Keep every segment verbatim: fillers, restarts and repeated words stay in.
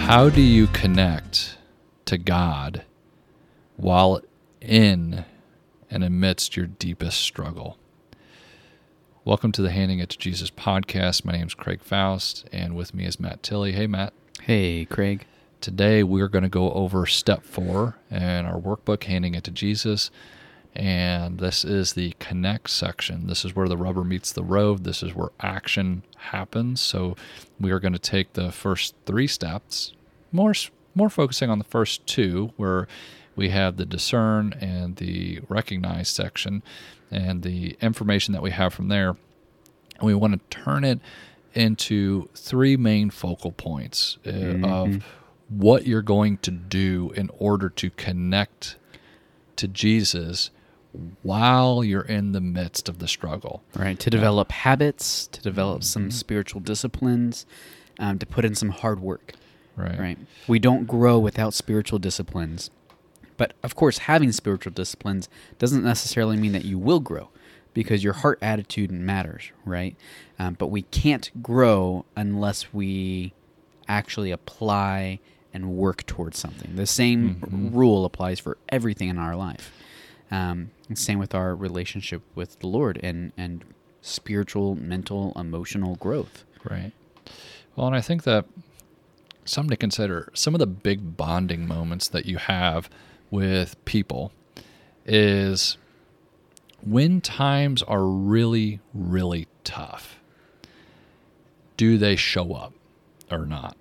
How do you connect to God while in and amidst your deepest struggle? Welcome to the Handing It to Jesus podcast. My name is Craig Faust, and with me is Matt Tilley. Hey, Matt. Hey, Craig. Today we're going to go over step four in our workbook, Handing It to Jesus, and this is the connect section. This is where the rubber meets the road. This is where action happens. So we are going to take the first three steps, more more focusing on the first two, where we have the discern and the recognize section and the information that we have from there. And we want to turn it into three main focal points uh, mm-hmm. of what you're going to do in order to connect to Jesus while you're in the midst of the struggle. Right, to develop habits, to develop some mm-hmm. spiritual disciplines, um, to put in some hard work. Right. Right. We don't grow without spiritual disciplines. But, of course, having spiritual disciplines doesn't necessarily mean that you will grow, because your heart attitude matters, right? Um, but we can't grow unless we actually apply and work towards something. The same mm-hmm. rule applies for everything in our life. Um, same with our relationship with the Lord and, and spiritual, mental, emotional growth. Right. Well, and I think that something to consider, some of the big bonding moments that you have with people is when times are really, really tough, do they show up or not?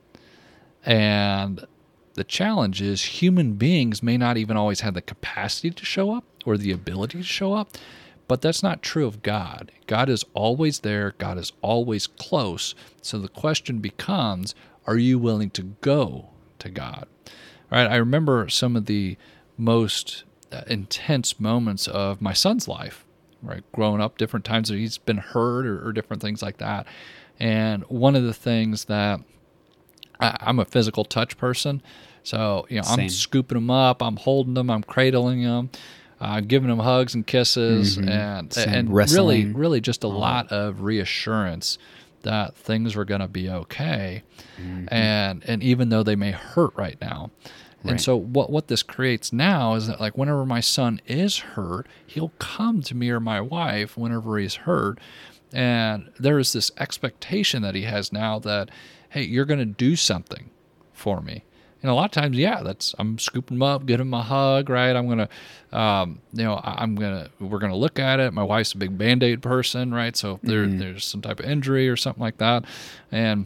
And the challenge is human beings may not even always have the capacity to show up or the ability to show up, but that's not true of God. God is always there. God is always close. So the question becomes, are you willing to go to God? All right, I remember some of the most intense moments of my son's life, right? Growing up, different times that he's been hurt or, or different things like that. And one of the things that I, I'm a physical touch person. So, you know, Same. I'm scooping them up, I'm holding them, I'm cradling them, uh, giving them hugs and kisses, mm-hmm. and Same. and Wrestling. really, really just a lot of reassurance that things are going to be okay, mm-hmm. and and even though they may hurt right now. And right. so what what this creates now is that, like, whenever my son is hurt, he'll come to me or my wife whenever he's hurt, and there is this expectation that he has now that, hey, you're going to do something for me. And a lot of times, yeah, that's I'm scooping him up, giving him a hug, right? I'm gonna, um, you know, I'm gonna we're gonna look at it. My wife's a big Band-Aid person, right? So if there mm-hmm. there's some type of injury or something like that, and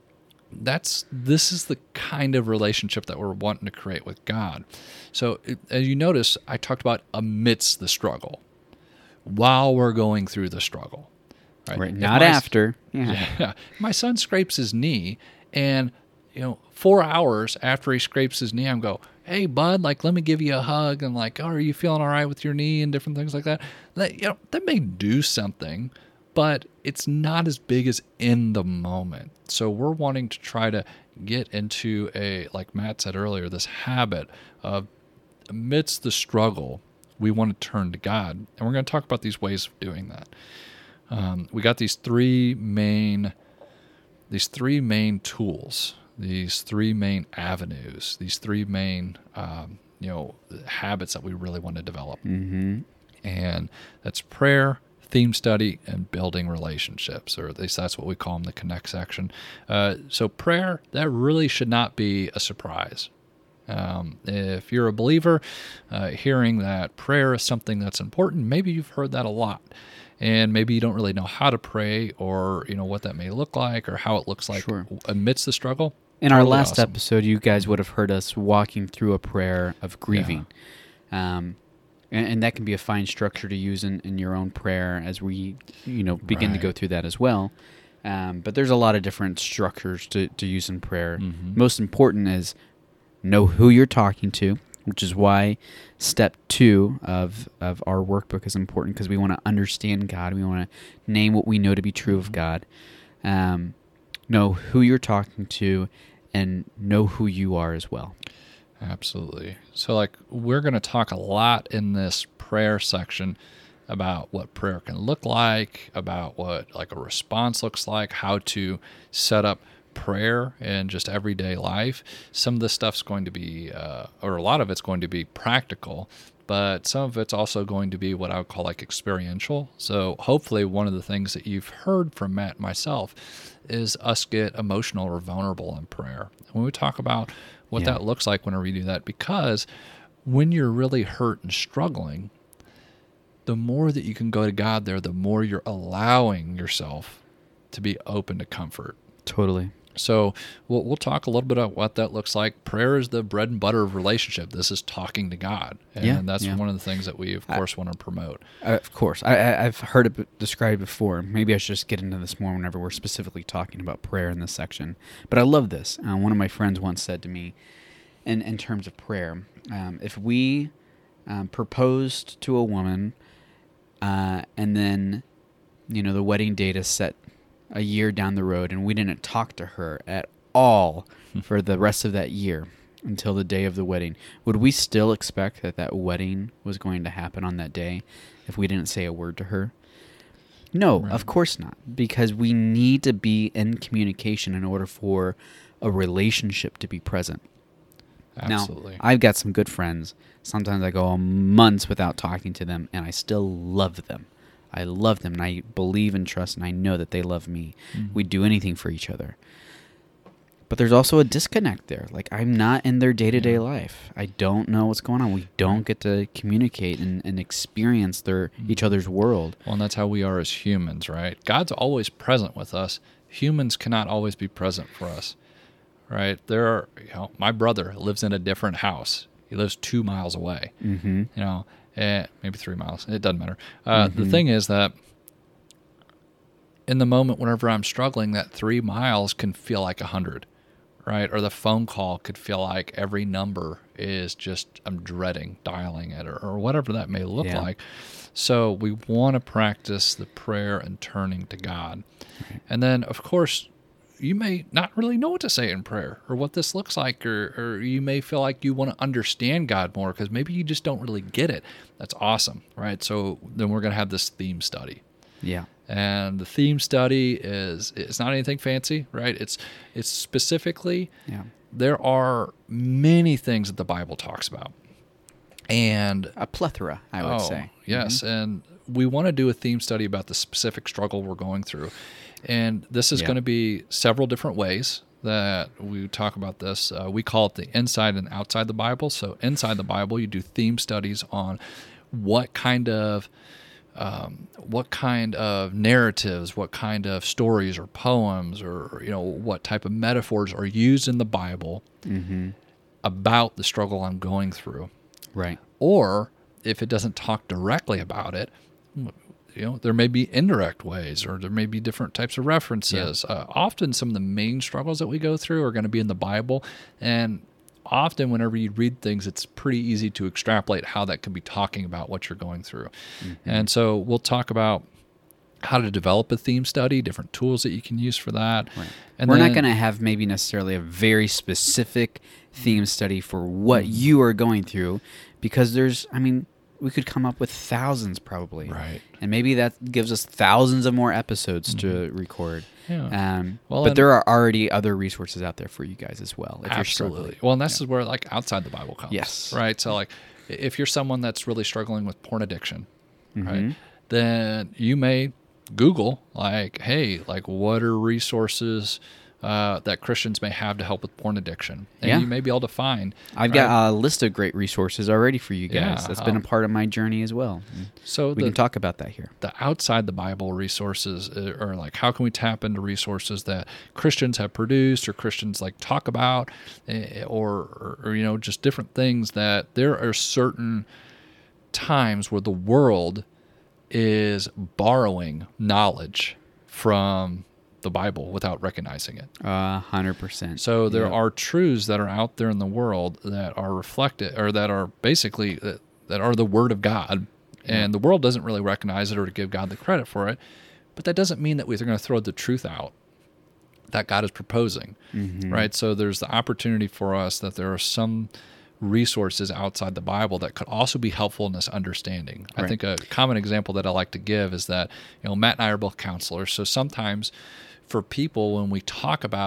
that's this is the kind of relationship that we're wanting to create with God. So it, as you notice, I talked about amidst the struggle, while we're going through the struggle, right? Right. Not my, after. Yeah. yeah. My son scrapes his knee, and you know, four hours after he scrapes his knee, I'm go, hey, bud, like, let me give you a hug, and like, oh, are you feeling all right with your knee and different things like that? That, you know, that may do something, but it's not as big as in the moment. So we're wanting to try to get into a, like Matt said earlier, this habit of amidst the struggle, we want to turn to God. And we're going to talk about these ways of doing that. Um, we got these three main, these three main tools. These three main avenues, these three main, um, you know, habits that we really want to develop. Mm-hmm. And that's prayer, theme study, and building relationships, or at least that's what we call them, the connect section. Uh, so prayer, that really should not be a surprise. Um, if you're a believer, uh, hearing that prayer is something that's important, maybe you've heard that a lot. And maybe you don't really know how to pray, or you know what that may look like, or how it looks like sure. amidst the struggle. In our totally last awesome. episode, you guys would have heard us walking through a prayer of grieving. Yeah. Um, and, and that can be a fine structure to use in, in your own prayer as we, you know, begin right. to go through that as well. Um, but there's a lot of different structures to, to use in prayer. Mm-hmm. Most important is know who you're talking to, which is why step two of, of our workbook is important, because we want to understand God. We want to name what we know to be true mm-hmm. of God. Um, know who you're talking to, and know who you are as well. Absolutely. So, like, we're going to talk a lot in this prayer section about what prayer can look like, about what, like, a response looks like, how to set up prayer and just everyday life, some of this stuff's going to be, uh, or a lot of it's going to be practical, but some of it's also going to be what I would call like experiential. So hopefully one of the things that you've heard from Matt and myself is us get emotional or vulnerable in prayer. When we talk about what Yeah. that looks like whenever you do that, because when you're really hurt and struggling, the more that you can go to God there, the more you're allowing yourself to be open to comfort. Totally. So we'll, we'll talk a little bit about what that looks like. Prayer is the bread and butter of relationship. This is talking to God. And Yeah, that's yeah. one of the things that we, of course, want to promote. Uh, of course. I, I, I've heard it b- described before. Maybe I should just get into this more whenever we're specifically talking about prayer in this section. But I love this. Uh, one of my friends once said to me, in, in terms of prayer, um, if we um, proposed to a woman uh, and then, you know, the wedding date is set a year down the road and we didn't talk to her at all for the rest of that year until the day of the wedding, would we still expect that that wedding was going to happen on that day if we didn't say a word to her? No, Right. of course not, because we need to be in communication in order for a relationship to be present. Absolutely. Now, I've got some good friends. Sometimes I go months without talking to them, and I still love them. I love them, and I believe and trust, and I know that they love me. Mhm. We do anything for each other. But there's also a disconnect there. Like, I'm not in their day-to-day Yeah. life. I don't know what's going on. We don't get to communicate and, and experience their each other's world. Well, and that's how we are as humans, right? God's always present with us. Humans cannot always be present for us, right? There are, you know, my brother lives in a different house. He lives two miles away, Mm-hmm. you know, eh, maybe three miles. It doesn't matter. Uh, The thing is that in the moment, whenever I'm struggling, that three miles can feel like a hundred, right? Or the phone call could feel like every number is just, I'm dreading dialing it, or, or whatever that may look Yeah. like. So we want to practice the prayer and turning to God. Right. And then, of course, you may not really know what to say in prayer or what this looks like, or, or you may feel like you want to understand God more because maybe you just don't really get it. That's awesome, right? So then we're going to have this theme study. Yeah. And the theme study is, it's not anything fancy, right? It's it's specifically, Yeah. there are many things that the Bible talks about. And A plethora, I would oh, say. yes, and we want to do a theme study about the specific struggle we're going through. And this is Yeah. going to be several different ways that we talk about this. Uh, we call it the inside and outside the Bible. So inside the Bible, you do theme studies on what kind of um, what kind of narratives, what kind of stories or poems, or you know what type of metaphors are used in the Bible Mm-hmm. about the struggle I'm going through. Right. Or if it doesn't talk directly about it, you know, there may be indirect ways, or there may be different types of references. Uh, often some of the main struggles that we go through are going to be in the Bible. And often whenever you read things, it's pretty easy to extrapolate how that could be talking about what you're going through. Mm-hmm. And so we'll talk about how to develop a theme study, different tools that you can use for that. Right. And We're then, not going to have maybe necessarily a very specific theme study for what you are going through, because there's, I mean, we could come up with thousands probably. Right. And maybe that gives us thousands of more episodes to record. Yeah. Um, Well, but and- there are already other resources out there for you guys as well. If You're struggling. Absolutely. Well, and this is where like outside the Bible comes. Yes. Right. So like if you're someone that's really struggling with porn addiction, Mhm. right, then you may Google like, hey, like what are resources uh, that Christians may have to help with porn addiction? And Yeah. you may be able to find. I've right? got a list of great resources already for you guys. Yeah, That's been a um, part of my journey as well. And So we the, can talk about that here. the outside the Bible resources uh, are like, how can we tap into resources that Christians have produced or Christians like talk about, eh, or, or, or you know, just different things that there are certain times where the world is borrowing knowledge from the Bible without recognizing it. A hundred percent. So there Yep. are truths that are out there in the world that are reflected, or that are basically that, that are the Word of God, and the world doesn't really recognize it or to give God the credit for it. But that doesn't mean that we're going to throw the truth out that God is proposing, Mhm. right? So there's the opportunity for us that there are some resources outside the Bible that could also be helpful in this understanding. I Right. think a common example that I like to give is that, you know, Matt and I are both counselors. So sometimes for people, when we talk about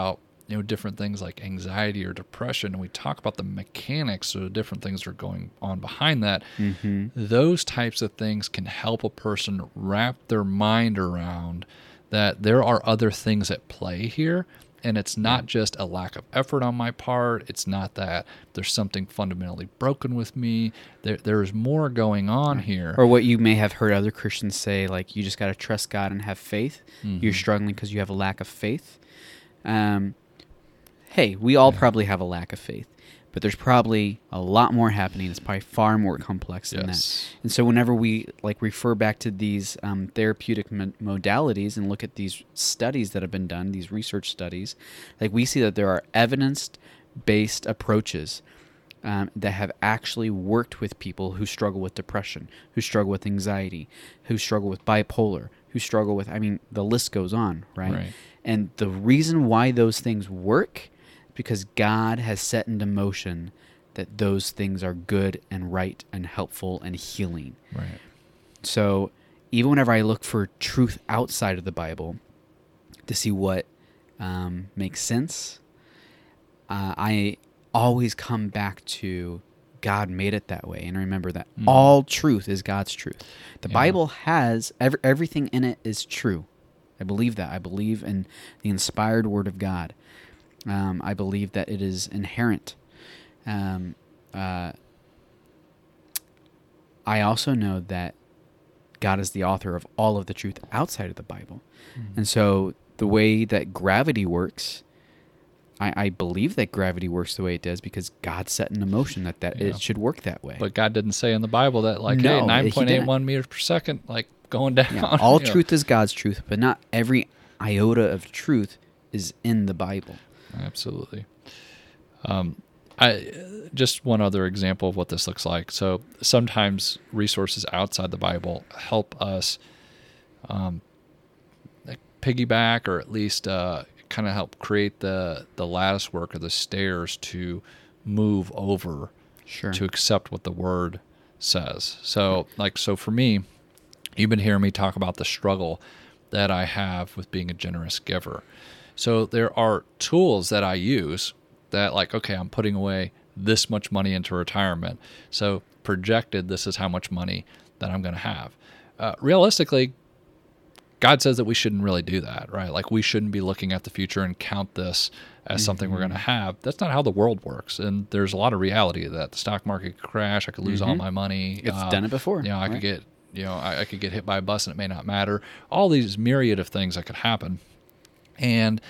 you know, different things like anxiety or depression, and we talk about the mechanics of the different things that are going on behind that, Mm-hmm. those types of things can help a person wrap their mind around that there are other things at play here. And it's not just a lack of effort on my part. It's not that there's something fundamentally broken with me. There, there's more going on here. Or what you may have heard other Christians say, like, you just got to trust God and have faith. Mhm. You're struggling because you have a lack of faith. Um, hey, we all Yeah. probably have a lack of faith, but there's probably a lot more happening. It's probably far more complex than Yes. that. And so whenever we like refer back to these um, therapeutic mo- modalities and look at these studies that have been done, these research studies, like we see that there are evidence-based approaches um, that have actually worked with people who struggle with depression, who struggle with anxiety, who struggle with bipolar, who struggle with, I mean, the list goes on, right? Right. And the reason why those things work is because God has set into motion that those things are good and right and helpful and healing. Right. So even whenever I look for truth outside of the Bible to see what um, makes sense, uh, I always come back to God made it that way. And remember that Mhm. all truth is God's truth. The Yeah. Bible has, every, everything in it is true. I believe that. I believe in the inspired Word of God. Um, I believe that it is inherent. Um, uh, I also know that God is the author of all of the truth outside of the Bible. Mhm. And so the way that gravity works, I, I believe that gravity works the way it does because God set into motion that, that Yeah. it should work that way. But God didn't say in the Bible that, like, No, hey, he nine point eight didn't. one meters per second, like, going down. Yeah, all you know. truth is God's truth, but not every iota of truth is in the Bible. Absolutely. Um, I just one other example of what this looks like. So sometimes resources outside the Bible help us um, like piggyback, or at least uh, kind of help create the the lattice work or the stairs to move over Sure. to accept what the Word says. So, like, so for me, you've been hearing me talk about the struggle that I have with being a generous giver. So there are tools that I use that, like, okay, I'm putting away this much money into retirement. So projected, this is how much money that I'm going to have. Uh, realistically, God says that we shouldn't really do that, right? Like, we shouldn't be looking at the future and count this as something we're going to have. That's not how the world works. And there's a lot of reality to that. The stock market could crash. I could lose all Mhm. my money. It's Uh, done it before. You know, I right? could get, you know, I, I could get hit by a bus and it may not matter. All these myriad of things that could happen. And,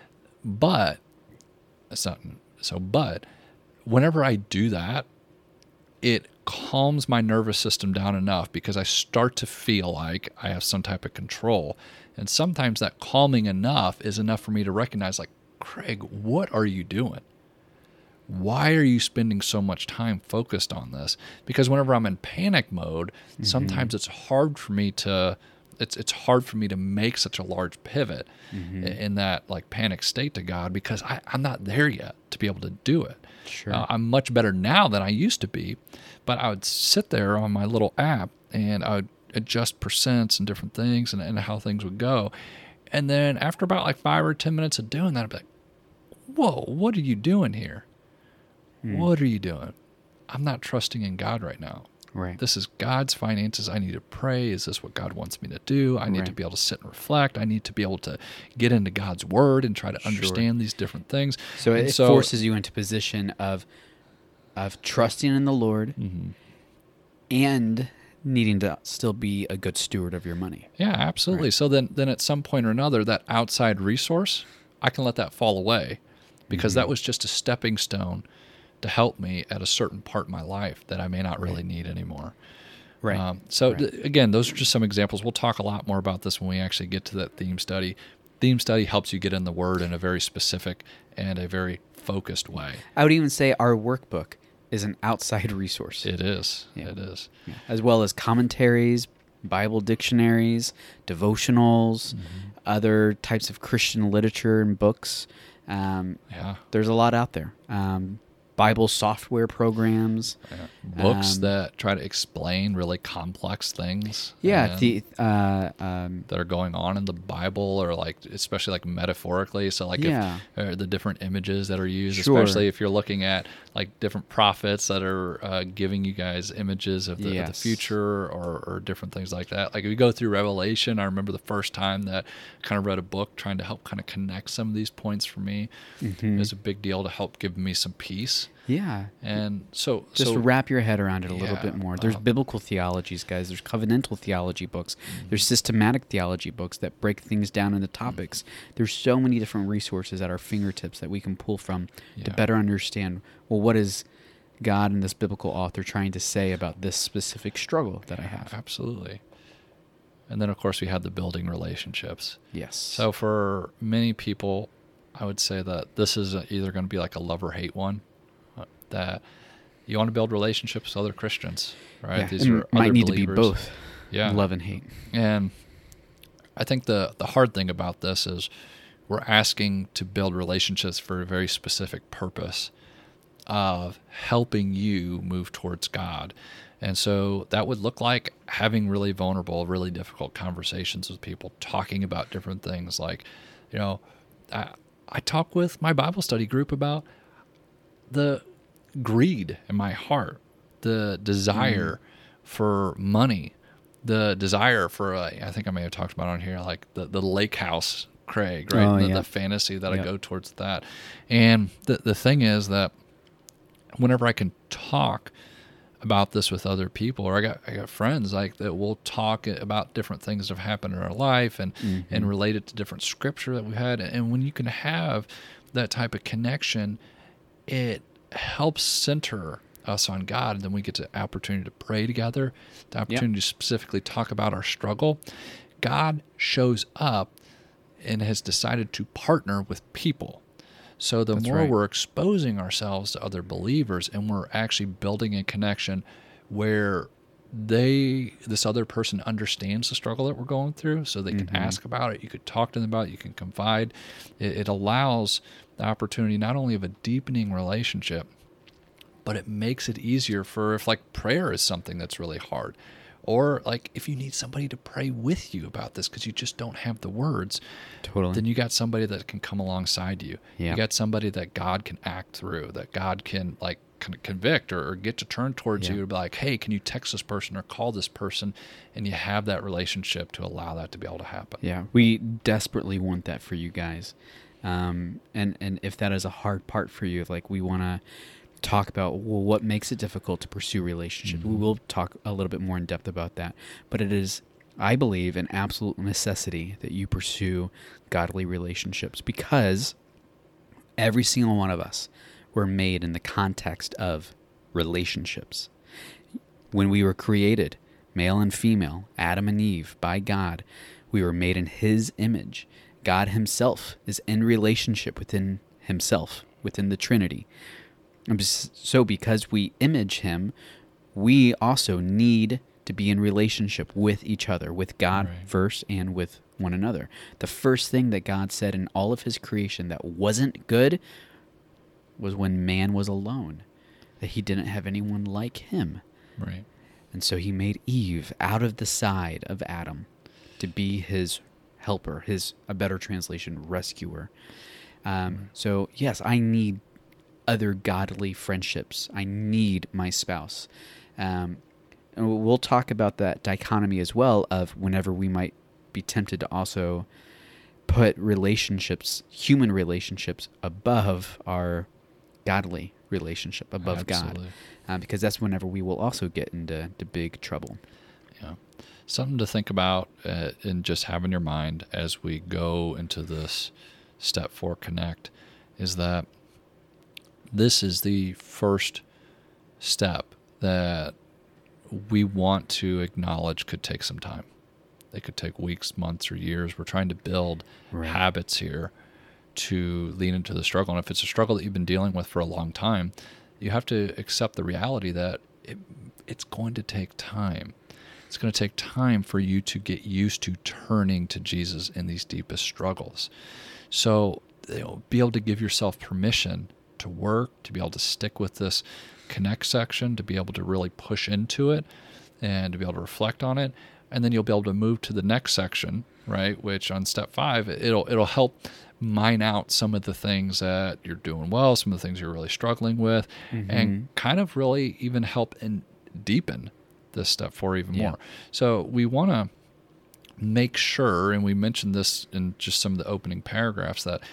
but, it's not, so, but, whenever I do that, it calms my nervous system down enough because I start to feel like I have some type of control. And sometimes that calming enough is enough for me to recognize, like, Craig, what are you doing? Why are you spending so much time focused on this? Because whenever I'm in panic mode, Mm-hmm. sometimes it's hard for me to it's it's hard for me to make such a large pivot Mm-hmm. i- in that, like, panic state to God, because I, I'm not there yet to be able to do it. Sure. Uh, I'm much better now than I used to be, but I would sit there on my little app and I would adjust percents and different things and, and how things would go. And then after about like five or ten minutes of doing that, I'd be like, whoa, what are you doing here? Hmm. What are you doing? I'm not trusting in God right now. Right. This is God's finances. I need to pray. Is this what God wants me to do? I need to Right. be able to sit and reflect. I need to be able to get into God's word and try to Sure. understand these different things. So And it so- forces you into position of of trusting in the Lord Mhm. and needing to still be a good steward of your money. Yeah, absolutely. So then, then at some point or another, that outside resource, I can let that fall away, because Mm-hmm. that was just a stepping stone to help me at a certain part in my life that I may not really need anymore. Right. Um, so Right. th- again, those are just some examples. We'll talk a lot more about this when we actually get to that theme study. Theme study helps you get in the Word in a very specific and a very focused way. I would even say our workbook is an outside resource, It is. Yeah. It is. Yeah. as well as commentaries, Bible dictionaries, devotionals, other types of Christian literature and books. Um, Yeah. there's a lot out there. Um, Bible software programs. Yeah. Books Um, that try to explain really complex things. Yeah, and- the, uh, um, that are going on in the Bible, or like especially like metaphorically. So like Yeah. if uh, the different images that are used, Sure. especially if you're looking at like different prophets that are uh, giving you guys images of the, of the Yes. future, or, or different things like that. Like if you go through Revelation, I remember the first time that I kind of read a book trying to help kind of connect some of these points for me. Mhm. It was a big deal to help give me some peace. yeah. And so, Just so wrap your head around it a little Yeah, bit more. There's um, biblical theologies, guys. There's covenantal theology books. Mm-hmm. There's systematic theology books that break things down into topics. There's so many different resources at our fingertips that we can pull from to Yeah. better understand, well, what is God and this biblical author trying to say about this specific struggle that I have? absolutely. And then, of course, we had the building relationships. Yes. So for many people, I would say that this is either going to be like a love or hate one. uh, That you want to build relationships with other Christians, right? yeah, These it are might other need believers. to be both. Yeah. Love and hate. And I think the the hard thing about this is we're asking to build relationships for a very specific purpose of helping you move towards God. And so that would look like having really vulnerable, really difficult conversations with people, talking about different things. Like, you know, I, I talk with my Bible study group about the greed in my heart, the desire for money, the desire for, uh, I think I may have talked about on here, like the, the lake house, Craig, right? Oh, the, yeah. the fantasy that Yep. I go towards that. And the, the thing is that whenever I can talk about this with other people, or I got I got friends like that will talk about different things that have happened in our life and Mm-hmm. and relate it to different scripture that we've had. And when you can have that type of connection, it helps center us on God. And then we get the opportunity to pray together, the opportunity to specifically talk about our struggle. God shows up and has decided to partner with people. So the That's more right. we're exposing ourselves to other believers, and we're actually building a connection where they, this other person understands the struggle that we're going through, so they can Mm-hmm. ask about it. You could talk to them about it. You can confide. It, it allows the opportunity not only of a deepening relationship, but it makes it easier for if like prayer is something that's really hard, or like if you need somebody to pray with you about this because you just don't have the words, Totally. then you got somebody that can come alongside you. Yeah. You got somebody that God can act through, that God can like kind of convict or, or get to turn towards Yeah. you to be like, hey, can you text this person or call this person? And you have that relationship to allow that to be able to happen. Yeah, we desperately want that for you guys. Um, and, and if that is a hard part for you, like we want to talk about, well, what makes it difficult to pursue relationships. Mm-hmm. We will talk a little bit more in depth about that. But it is, I believe, an absolute necessity that you pursue godly relationships, because every single one of us were made in the context of relationships. When we were created, male and female, Adam and Eve, by God, we were made in His image. God Himself is in relationship within Himself, within the Trinity. And so because we image Him, we also need to be in relationship with each other, with God Right. first and with one another. The first thing that God said in all of His creation that wasn't good was when man was alone, that He didn't have anyone like him. Right. And so He made Eve out of the side of Adam to be his helper, his, a better translation, rescuer. Um, so yes, I need other godly friendships. I need my spouse. Um, and we'll talk about that dichotomy as well of whenever we might be tempted to also put relationships, human relationships, above our godly relationship, above Absolutely. God. Um, because that's whenever we will also get into to big trouble. Yeah. Something to think about uh, and just have in your mind as we go into this step four connect is that this is the first step that we want to acknowledge could take some time. They could take weeks, months, or years. We're trying to build Right. habits here to lean into the struggle. And if it's a struggle that you've been dealing with for a long time, you have to accept the reality that it, it's going to take time. It's going to take time for you to get used to turning to Jesus in these deepest struggles. So, you know, be able to give yourself permission to work, to be able to stick with this connect section, to be able to really push into it and to be able to reflect on it. And then you'll be able to move to the next section, right? Which on step five, it'll it'll help mine out some of the things that you're doing well, some of the things you're really struggling with, mm-hmm. and kind of really even help and deepen this step four even yeah. more. So we want to make sure, and we mentioned this in just some of the opening paragraphs, that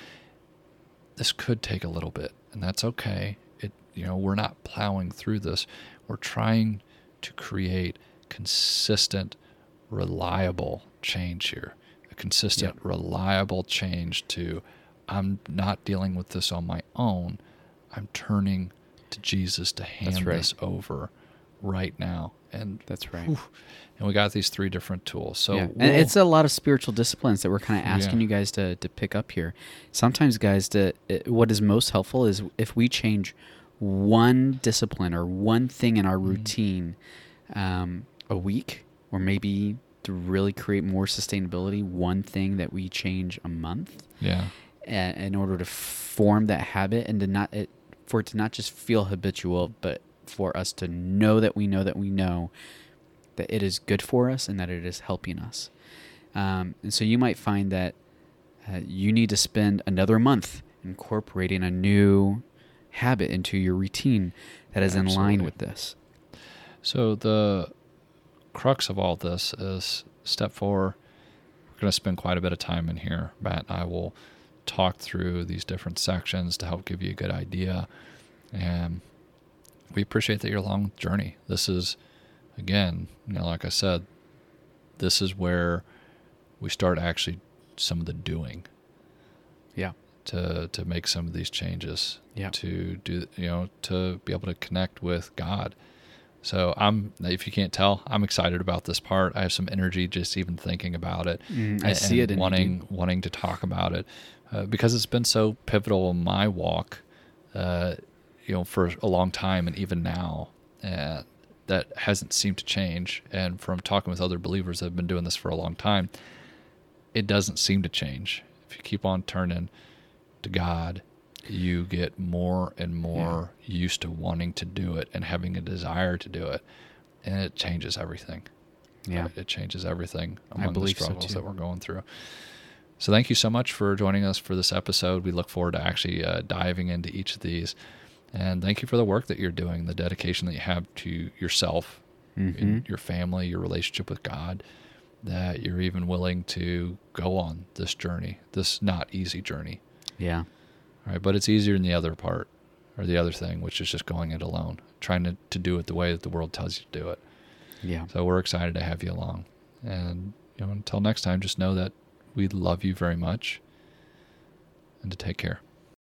this could take a little bit, and that's okay. It, you know, we're not plowing through this. We're trying to create consistent, reliable change here. A consistent, yep. reliable change to, I'm not dealing with this on my own. I'm turning to Jesus to hand right. this over right now. And that's right. Whew, and we got these three different tools. So yeah. we'll, and it's a lot of spiritual disciplines that we're kind of asking yeah. you guys to, to pick up here. Sometimes, guys, to, it, what is most helpful is if we change one discipline or one thing in our routine mm. um, a week, or maybe to really create more sustainability, one thing that we change a month. Yeah. Uh, in order to form that habit and to not it, for it to not just feel habitual, but for us to know that we know that we know that it is good for us and that it is helping us. Um, and so you might find that uh, you need to spend another month incorporating a new habit into your routine that is Absolutely. in line with this. So the crux of all this is step four. We're going to spend quite a bit of time in here. Matt and I will talk through these different sections to help give you a good idea. And we appreciate that you're along the journey. This is, again, you know, like I said, this is where we start actually some of the doing. Yeah. To to make some of these changes. Yeah. To do, you know, to be able to connect with God. So I'm, if you can't tell, I'm excited about this part. I have some energy just even thinking about it. Mm, I and, see it and in wanting you. wanting to talk about it uh, because it's been so pivotal in my walk. Uh, you know, for a long time, and even now, uh, that hasn't seemed to change. And from talking with other believers that have been doing this for a long time, it doesn't seem to change. If you keep on turning to God, you get more and more yeah. used to wanting to do it and having a desire to do it, and it changes everything. Yeah, it, it changes everything among I believe the struggles so that we're going through. So thank you so much for joining us for this episode. We look forward to actually uh, diving into each of these. And thank you for the work that you're doing, the dedication that you have to yourself, mm-hmm. and your family, your relationship with God, that you're even willing to go on this journey, this not easy journey. Yeah. All right, but it's easier than the other part, or the other thing, which is just going it alone, trying to, to do it the way that the world tells you to do it. Yeah. So we're excited to have you along. And you know, until next time, just know that we love you very much, and to take care.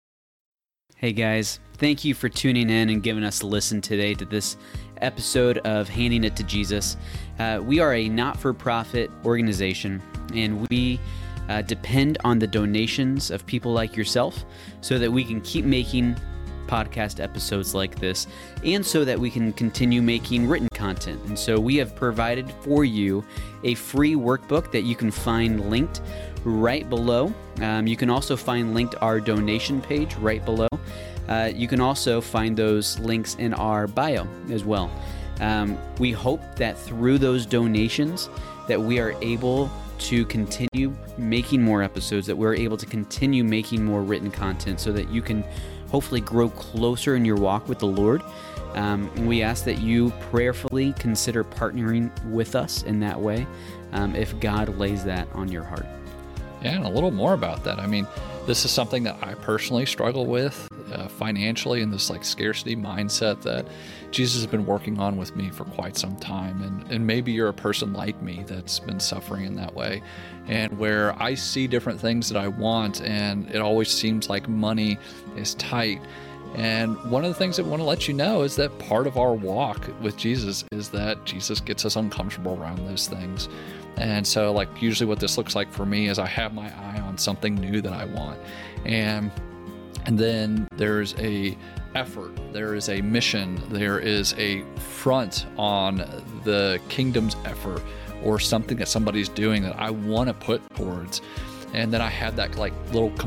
Hey guys, thank you for tuning in and giving us a listen today to this episode of Handing It to Jesus. Uh, we are a not-for-profit organization, and we uh, depend on the donations of people like yourself so that we can keep making podcast episodes like this, and so that we can continue making written content. And so we have provided for you a free workbook that you can find linked right below. Um, you can also find linked our donation page right below. Uh, you can also find those links in our bio as well. Um, we hope that through those donations that we are able to continue making more episodes, that we're able to continue making more written content so that you can hopefully grow closer in your walk with the Lord. Um, and we ask that you prayerfully consider partnering with us in that way um, if God lays that on your heart. Yeah, and a little more about that. I mean, this is something that I personally struggle with uh, financially, and this like scarcity mindset that Jesus has been working on with me for quite some time. And, and maybe you're a person like me that's been suffering in that way, and where I see different things that I want, and it always seems like money is tight. And one of the things that I want to let you know is that part of our walk with Jesus is that Jesus gets us uncomfortable around those things. And so like usually what this looks like for me is I have my eye on something new that I want. And and then there's a effort, there is a mission, there is a front on the kingdom's effort or something that somebody's doing that I want to put towards. And then I have that like little com-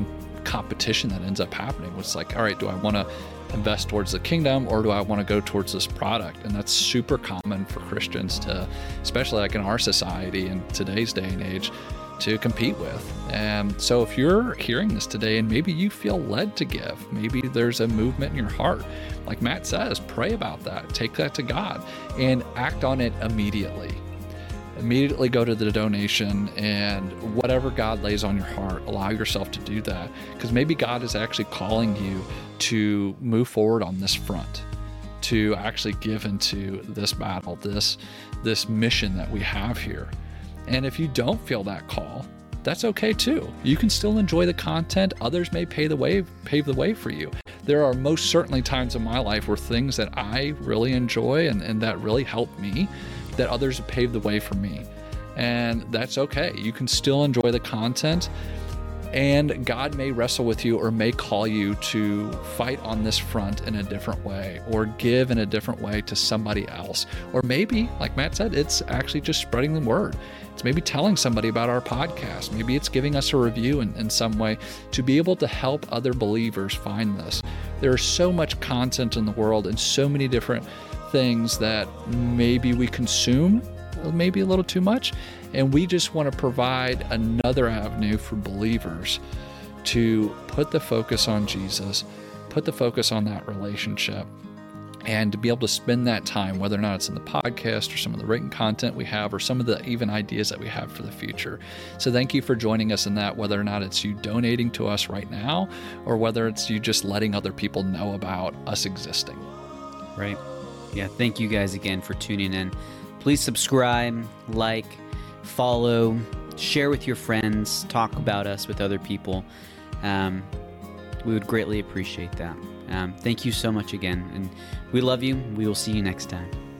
competition that ends up happening. It's like, all right, do I want to invest towards the kingdom, or do I want to go towards this product? And that's super common for Christians to, especially like in our society in today's day and age, to compete with. And so if you're hearing this today and maybe you feel led to give, maybe there's a movement in your heart, like Matt says, pray about that, take that to God, and act on it immediately. Immediately go to the donation, and whatever God lays on your heart, allow yourself to do that, because maybe God is actually calling you to move forward on this front, to actually give into this battle, this this mission that we have here. And if you don't feel that call, that's okay too. You can still enjoy the content. Others may pay the way, pave the way for you. There are most certainly times in my life where things that I really enjoy and, and that really help me, that others have paved the way for me. And that's okay. You can still enjoy the content, and God may wrestle with you or may call you to fight on this front in a different way, or give in a different way to somebody else. Or maybe, like Matt said, it's actually just spreading the word. It's maybe telling somebody about our podcast. Maybe it's giving us a review in, in some way to be able to help other believers find this. There is so much content in the world and so many different things that maybe we consume maybe a little too much, and we just want to provide another avenue for believers to put the focus on Jesus, put the focus on that relationship, and to be able to spend that time, whether or not it's in the podcast or some of the written content we have, or some of the even ideas that we have for the future. So thank you for joining us in that, whether or not it's you donating to us right now, or whether it's you just letting other people know about us existing. Right. Yeah, thank you guys again for tuning in. Please subscribe, like, follow, share with your friends, talk about us with other people. Um, we would greatly appreciate that. Um, thank you so much again, and we love you. We will see you next time.